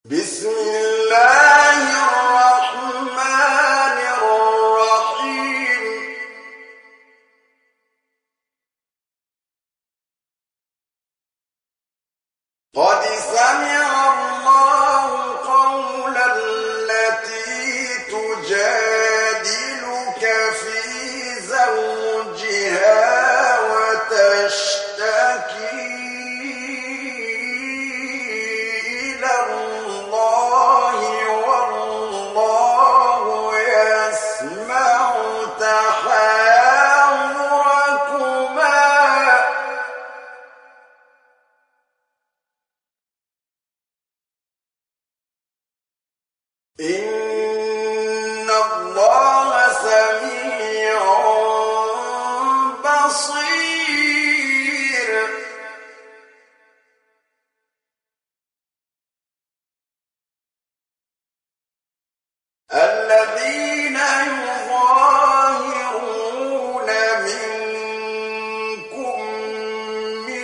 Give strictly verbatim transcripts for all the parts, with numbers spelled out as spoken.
بسم الله الرحمن الرحيم. قد سمع الله قول التي تجادلك في زوجها وتشتكي إلى الله والله يسمع تحاوركما. إن الله سميع بصير. الذين يظاهرون منكم من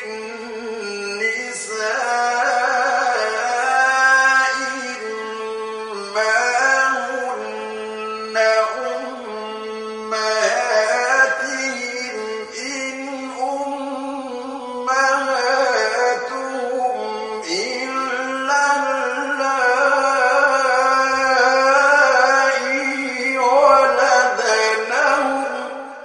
نسائهم ما هن أمهاتهم إن أمهاتهم إلا اللائي ولدنهم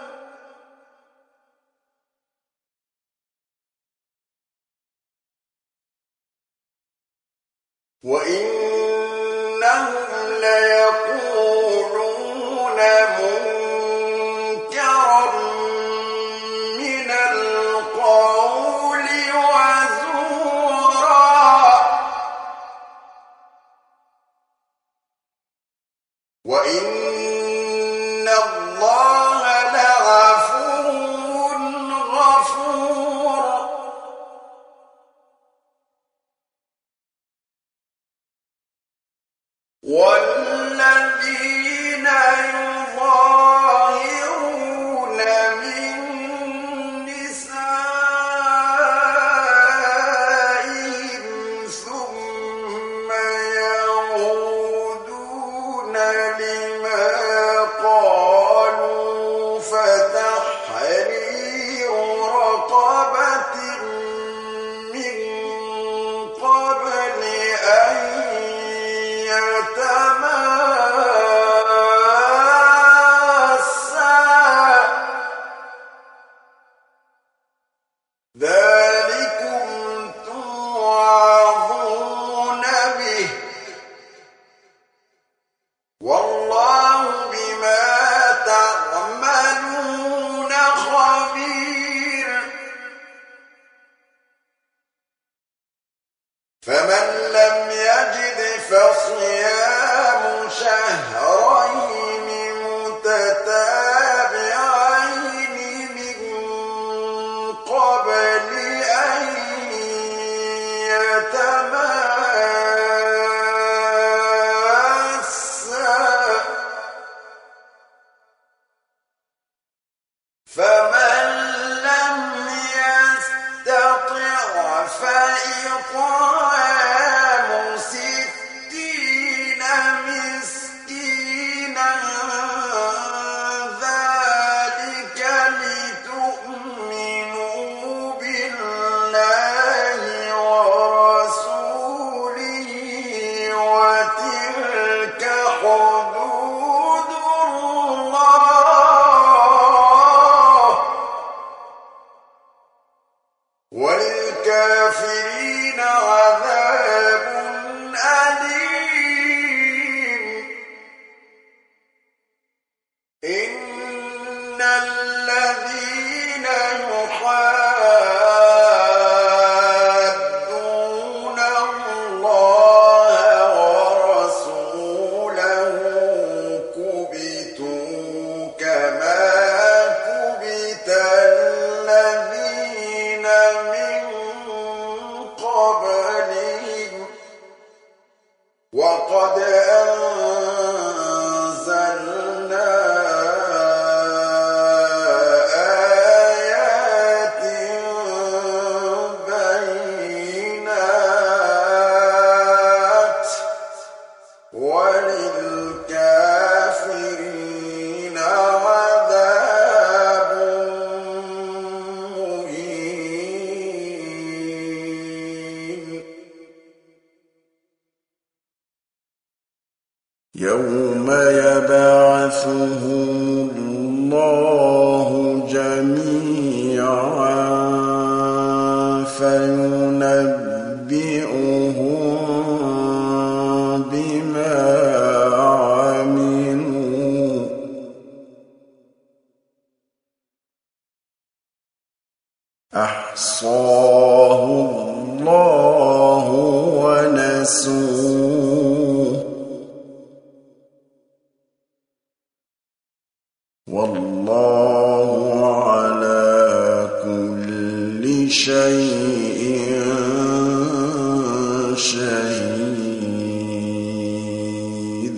وإنهم ليقولون منكرا من القول وزورا وإن الله لعفو غفور. والذين يظاهرون من نسائهم ثم يعودون لما قالوا فتحرير رقبة من قبل أن يتماسا. ذلكم توعظون به والله بما تعملون خبير. فمن لم يجد فصيام شهرين متتابعين من قبل أن يتماسا. فمن لم يستطع فإطعام ستين مسكينا ذلك لتؤمنوا بالله ورسوله وتلك حدود الله وللكافرين عذاب أليم. إن الذين يحادون الله ورسوله كبتوا كما كبت الذين من قبلهم وقد أنزلنا آيات بينات يوم يبعثهم الله جميعا فينبئهم بما عملوا أحصاه الله ونسوه والله على كل شيء شهيد.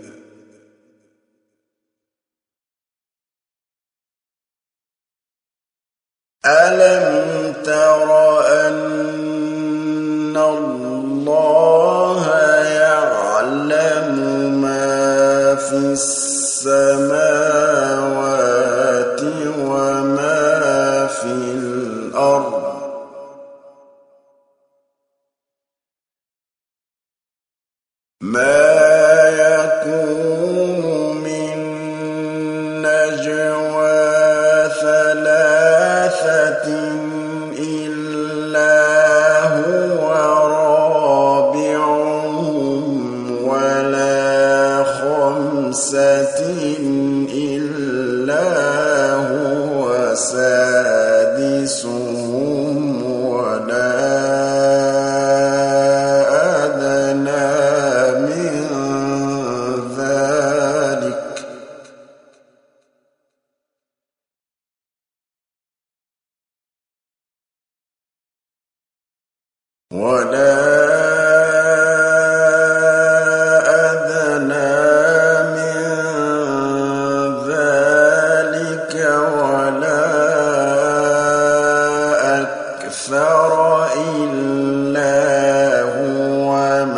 ألم تر أن الله يعلم ما في السماوات وما في الأرض ما يكون من نجوى ثلاثة إلا هو رابعهم ولا خمسة إلا هو سادسهم ولا أدنى من ذلك ولا أدنى من ذلك ولا أكثر إلا هو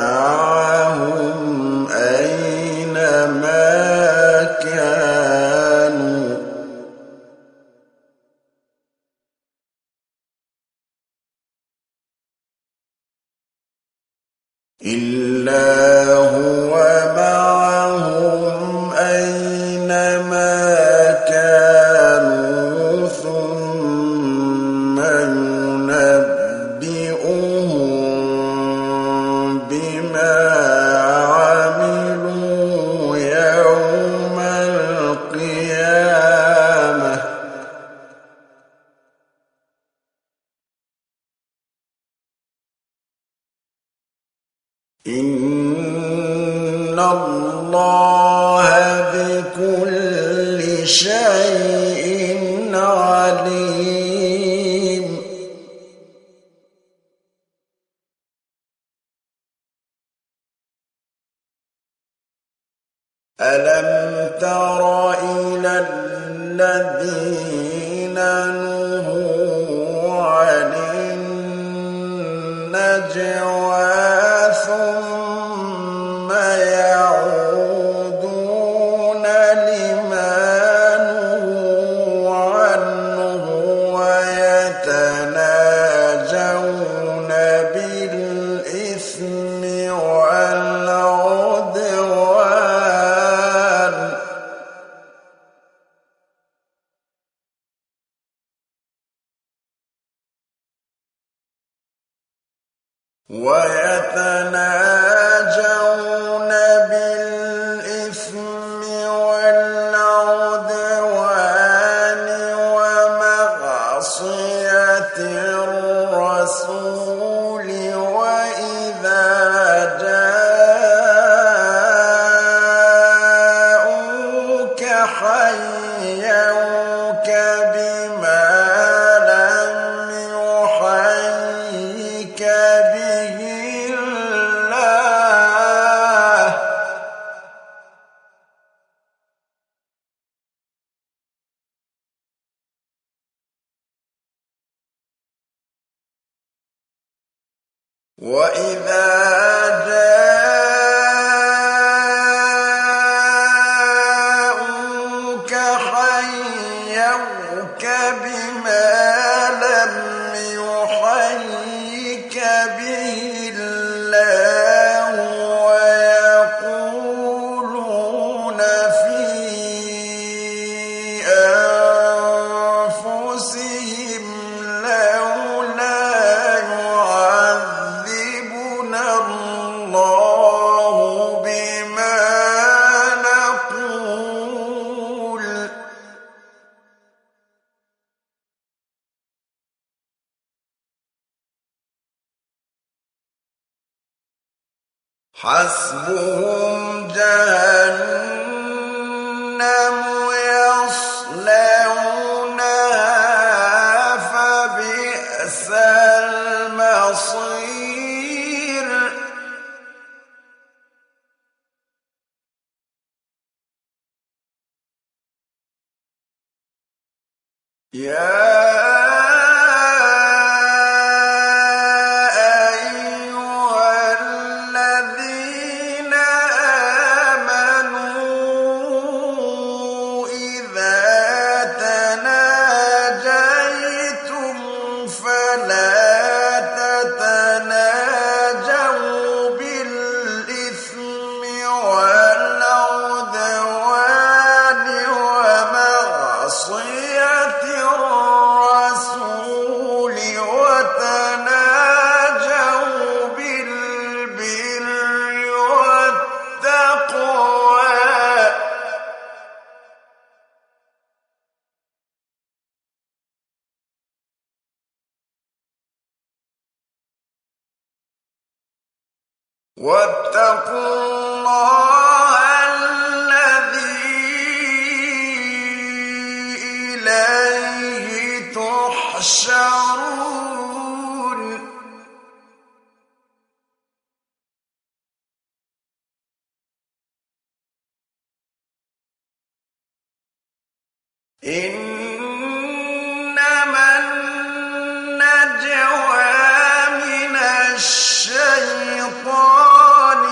معهم أينما كانوا إلا هو معهم أينما كانوا ثم ينبئهم بما عملوا يوم القيامة إن الله بكل شيء عليم. ألم تر إلى الذين نهوا عن النجوى ثم يعودون لما نهوا عنه ويتناجون بالإثم والعدوان ويتناجون بالإثم والعدوان ومعصية الرسول وإذا جاءوك حيوك بما لم يحيك به الله وإذا جاءوك حيوك بما لم يحيك به الله ويقولون حسبهم جهنم يصلونها فبئس المصير يا واتقوا الله الذي إليه تحشرون إنما النجوى من الشيطان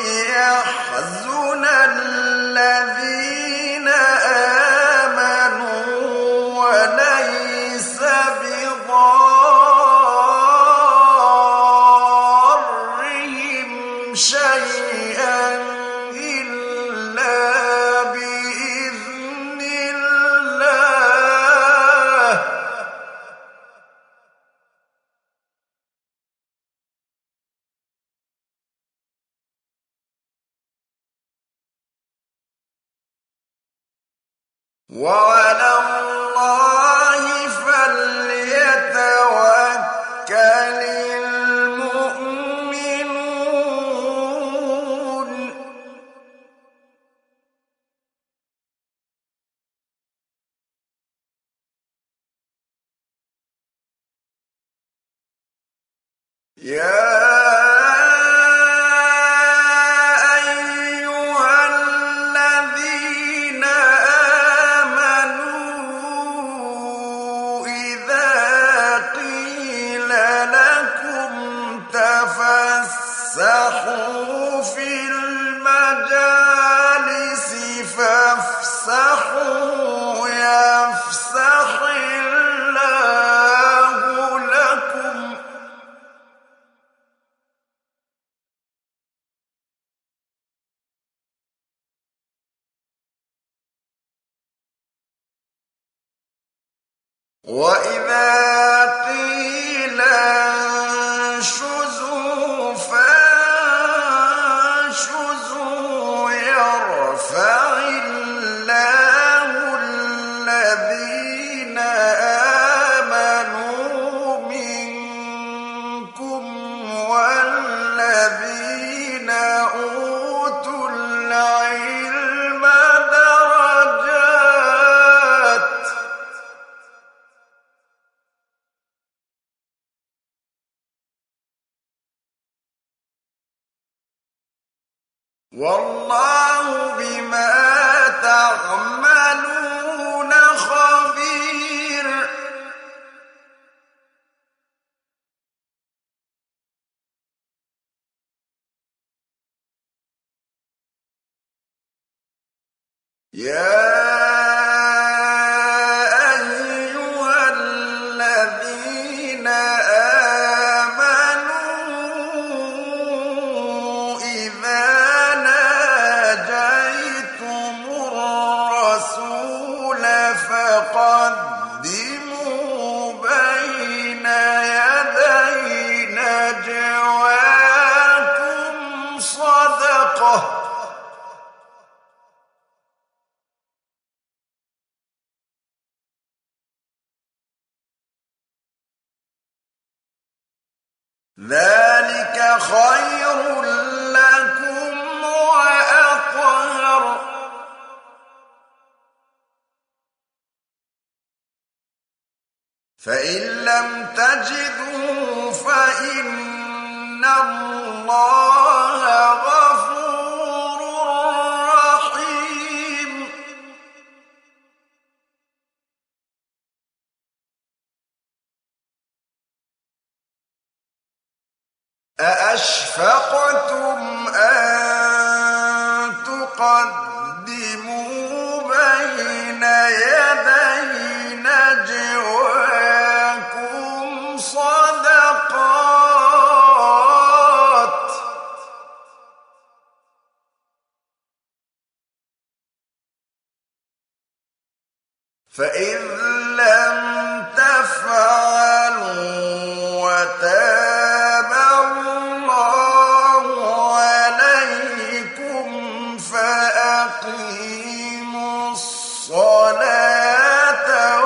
ليحزن الذين آمنوا وليس بضارهم شيئا إلا بإذن الله وعلى الله فليتوكل المؤمنون يا فافسحوا في المجالس فافسحوا يفسح الله لكم وإذا قيل انشزوا فانشزوا يرفع الله الذين آمنوا منكم والذين أوتوا العلم درجات والله بما تعملون خبير يا أيها الذين آمنوا إذا فقدموا بين يدي نجواكم صدقة فإن لم تجدوا فإن الله غفور رحيم. أأشفقتم أن تقدموا بين يدي نجواكم صدقات فإذ لم تفعلوا وتاب الله عليكم فأقيموا الصلاة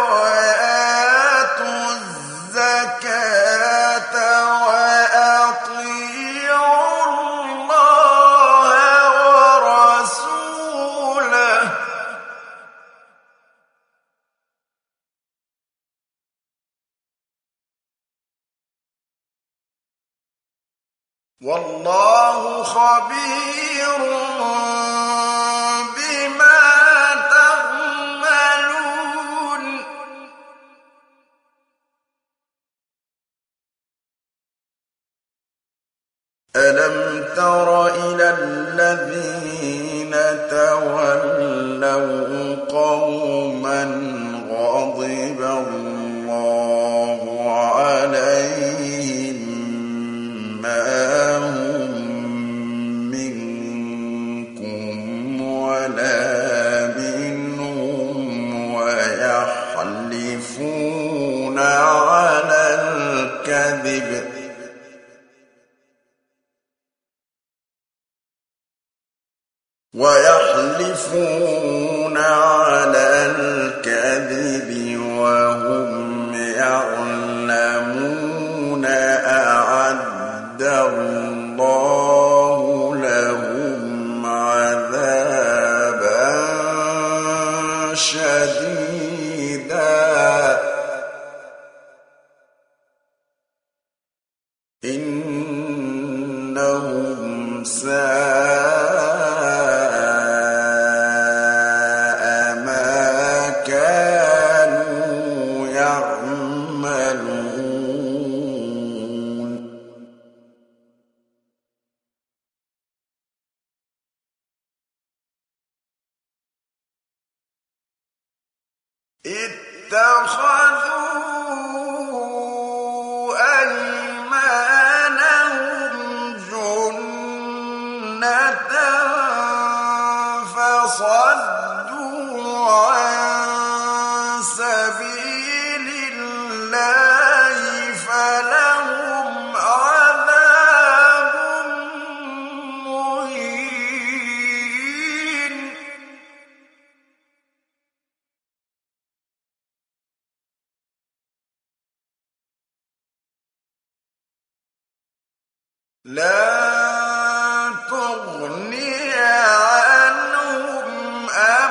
وآتوا الزكاة وأطيعوا الله ورسوله والله خبير بما تعملون. ألم تر إلى الذين تولوا قوما غضب الله عليهم ما هم منكم ولا منهم ويحلفون على الكذب ويحلفون على الكذب وهم يعلمون. أعد الله لهم عذابا شديدا إنهم ساء اتخذوا أيمانهم جنة فصدوا عن سبيل الله فلهم عذاب مهين. لن تغني عنهم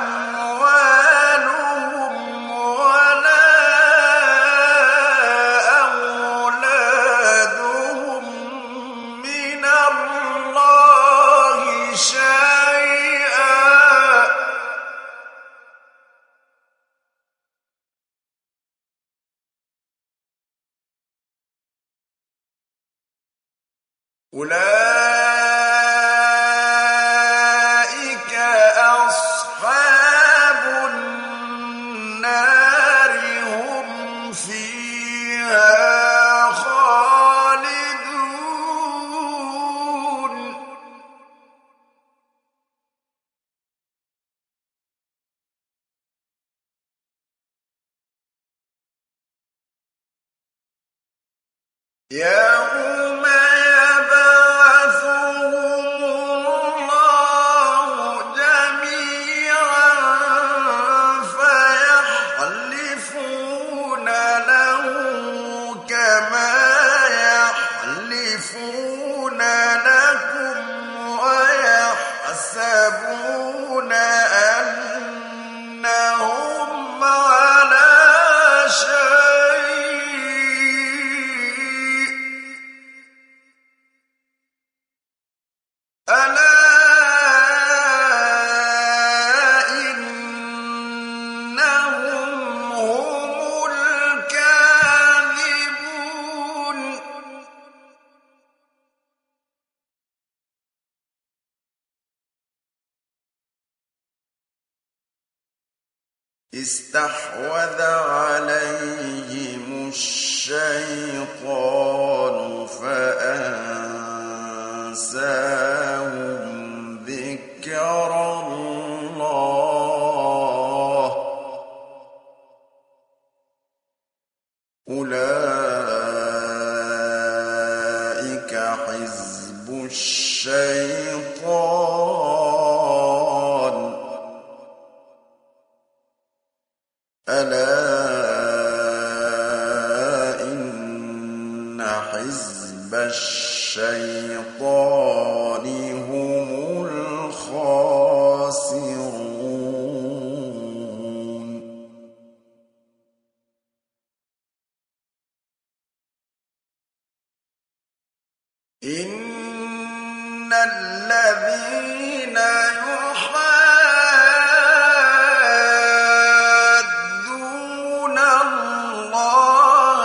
أموالهم ولا أولادهم من الله شيئا أولئك أصحاب النار هم فيها خالدون. يوم يبعثهم الله جميعا فيحلفون له كما يحلفون لكم ويحسبون أنهم على شيء استحوذ عليهم الشيطان فأنساهم ذكر الله أولئك حزب الشيطان ألا إن حزب الشيطان هم الخاسرون إن الذين يحادون الله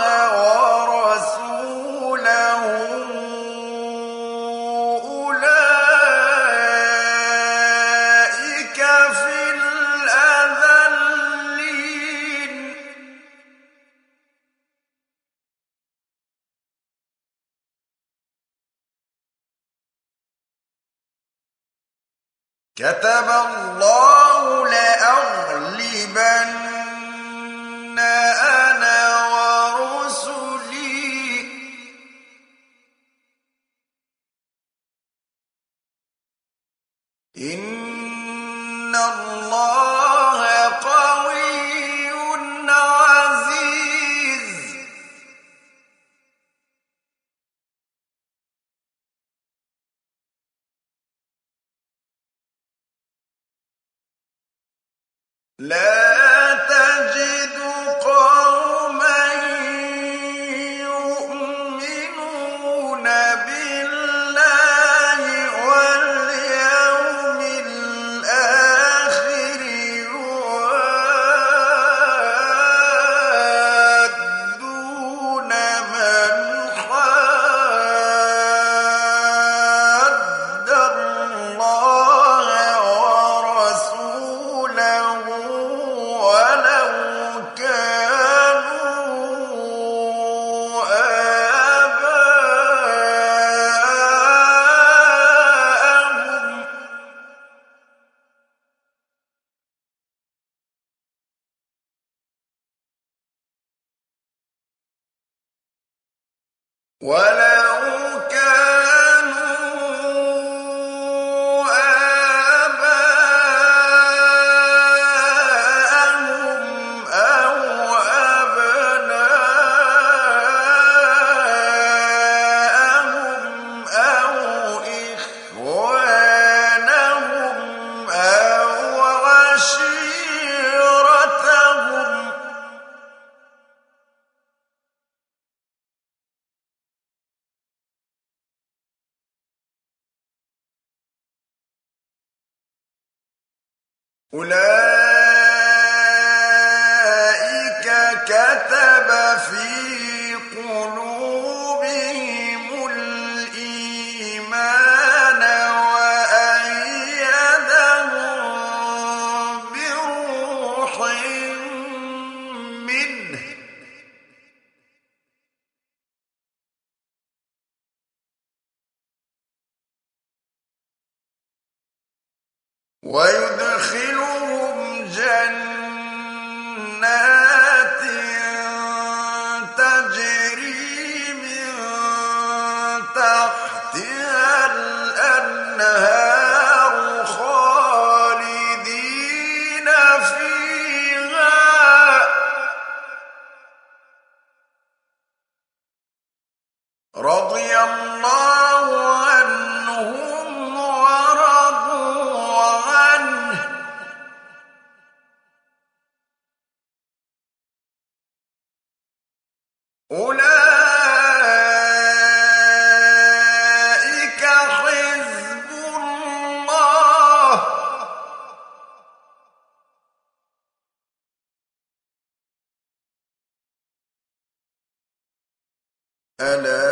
ورسوله أولئك في الأذلين كتب الله لأغلبن أنا ورسلي إن الله قوي عزيز لا تجد قوما يؤمنون بالله واليوم الآخر يوادون من حاد الله ورسوله ولو كانوا آباءهم ولو كانوا آباءهم أو أبناءهم أو إخوانهم أو عشيرتهم أولئك كتب في قلوبهم الإيمان وأيدهم بروح منه ويدخلهم جنات تجري من تحتها الأنهار خالدين فيها رضي الله عنهم ورضوا عنه أولئك حزب الله ألا